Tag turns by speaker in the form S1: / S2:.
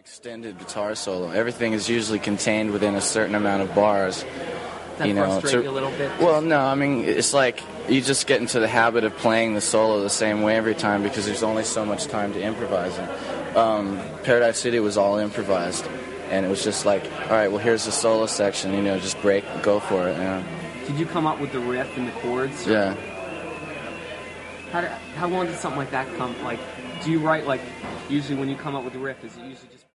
S1: Extended guitar solo. Everything is usually contained within a certain amount of bars.
S2: Does that frustrate you a little bit?
S1: Well, no, I mean, it's like you just get into the habit of playing the solo the same way every time because there's only so much time to improvise. And Paradise City was all improvised, and it was just like, all right, well, here's the solo section, just go for it.
S2: Did you come up with the riff and the chords?
S1: Yeah.
S2: How long did something like that come? Like, do you write, like, usually when you come up with the riff, is it usually just...